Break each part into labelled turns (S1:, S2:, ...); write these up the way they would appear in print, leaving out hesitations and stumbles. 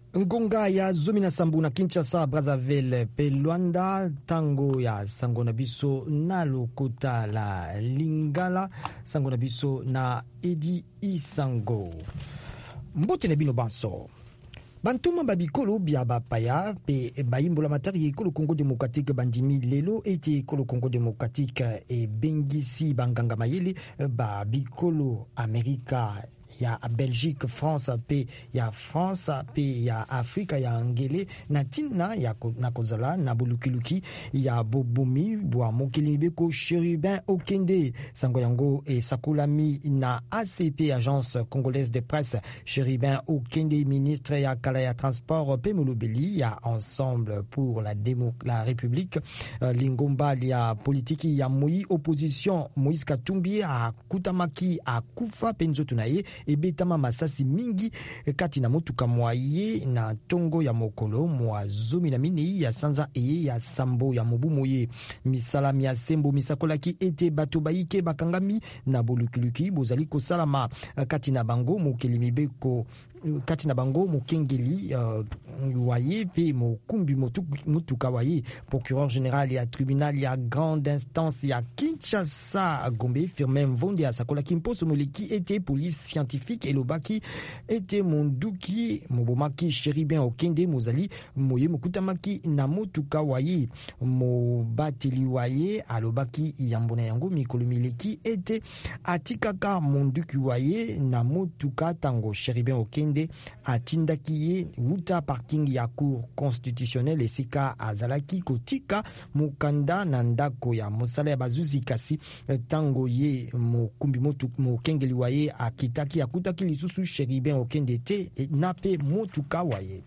S1: ngonga ya zomi na sambu na Kinshasa, Brazzaville pe Luanda, tango ya sango na biso na lokota la Lingala, sango na biso na Edi Isango. Mbote na bino banso bantuma babikolo bia bapaya pe baimbola matari ekolo Congo démocratique bandimi lelo ete ekolo Congo démocratique e bengisi banganga mayele babikolo Amerika ya Belgique, France pe ya France pe ya Afrika ya Angele na tina ya nakozala na bulukiluki ya bobomi bwa mokili beko Chérubin Okende sango yango e sakulami na ACP, Agence Congolaise de Presse. Chérubin Okende, ministre ya kala ya transport pe molobeli ya Ensemble pour la République lingomba ya politiki ya moi opposition Moïse Katumbi a kutamaki a kufa penzoto na ye ebetama masasi mingi kati na motuka mwaye na tongo ya mokolo mwa zomi na minei ya sanza eye ya sambo ya mobu moye. Misala mia sembo misakolaki ete bato baike bakangami na bolukiluki bozali kosalama kati na bango mokeli mibeko kati na bango mokengeli waye pe mokumbi mutuka waye. Procureur général ya tribunal ya grande instance ya Kinshasa Gombe Firmin Mvonde asakolaki mposo moleki ete police scientifique elobaki ete monduki mobomaki Chérubin Okende mozali moye mokutamaki na motuka waye. Mobateli waye alobaki yambona yango mikolo mileki ete atikaka monduki waye na motuka tango Chérubin Okende atindaki ye wuta parking ya cour constitutionnelle esika azalaki kotika mukanda na ndako ya mosala ya bazuzi kasi tango ye mokumbi mokengeli waye akitaki akutaki lisusu Chérubin Okende te nape motuka waye.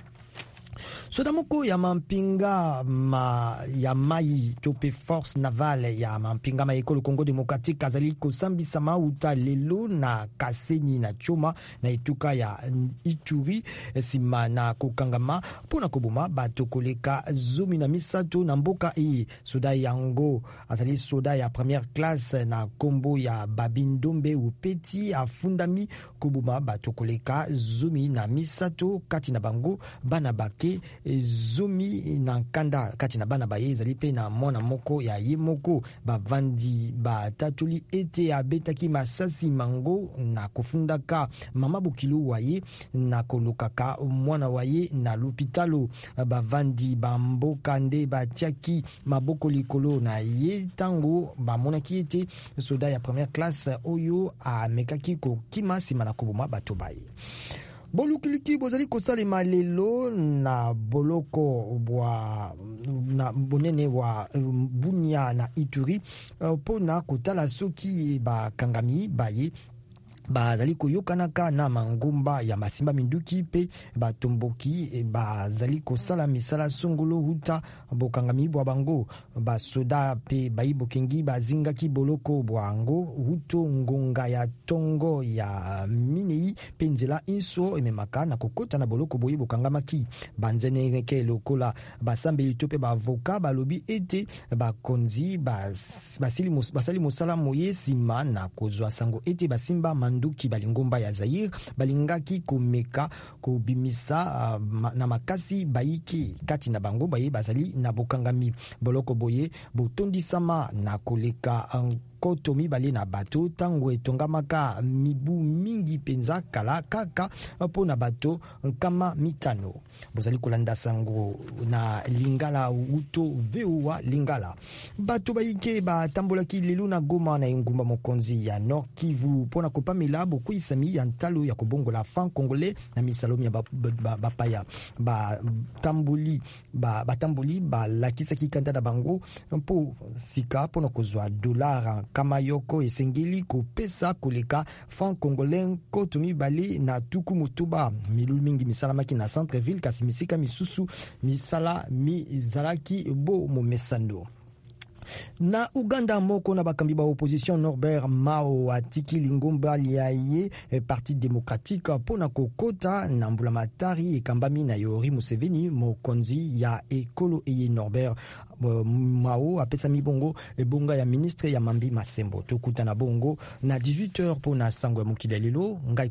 S1: Soda moko ya mampinga ya mai tope force navale ya mampinga ma ekolo Congo démocratique azali kosambisa mauta lelo na Kasenyi na Choma na ituka ya Ituri sima na kokangama pona koboma bato koleka zomi na misato na mboka e. Soda yango azali soda ya première classe na kombo ya Babindombe Upeti afundami koboma bato koleka zomi na misato kati na bango bana bake zomi na nkanda kati na bana baye ezali pe na mwana moko ya ye moko bavandi batatuli ete abetaki masasi mango na kofundaka mama bukilu waye na kolukaka mwana waye na lupitalo. Bavandi bamboka nde batiaki maboko likolo na ye tango bamonaki ete soda ya première classe oyo amekaki kokima sima na koboma bato baye. Bolukiliki bozali kosalema lelo na boloko bwa na bonene wa Bunia na Ituri pona kotala soki bakangami baye bazali koyokanaka na mangumba ya masimba minduki pe batomboki bazali kosala misala songolo huta bokangami bwa bango basoda pe baibokengi bazingaki boloko bwango huto ngonga ya tongo ya minei pe nzela inso ememaka na kokota na boloko boye bokangamaki banzeneke lokola basambeli to pe bavoka balobi ete bakonzi basali mosala moye sima na kozwa sango ete basimba nduki balingomba ya Zaire balingaki komeka kobimisa na makasi baiki kati na bango baye bazali na bokangami boloko boye botondisama na koleka koto mibale na bato tango etongamaka mibu mingi penza kala kaka po na bato kama mitano. Bozali kolanda sango na Lingala uto vewa Lingala bato baike batambolaki lelo na Goma na engumba mokonzi ya Nord Kivu pona kopamela boku isami ya ntalo ya kobongola franc congolais na misalomi ya bapaya batamboli balakisaki kanda na bango mpo sika pona kozwa dollar kama yoko esengeli kopesa koleka franc congolais koto mibale na tuku mutuba milu mingi misalamaki na centre-ville kasi misika misusu misala mizalaki bo momesano. Na Uganda moko na bakambi ba opposition Norbert Mao atiki lingomba liaye Parti démocratique pona kokota na mbulamatari ekambami na Yoweri Museveni mokonzi ya ekolo eye. Norbert Mao apesa mibongo ebonga ya ministre ya Mambi Masembo tokuta na bongo na 18h pona sango ya mokili lelo ngai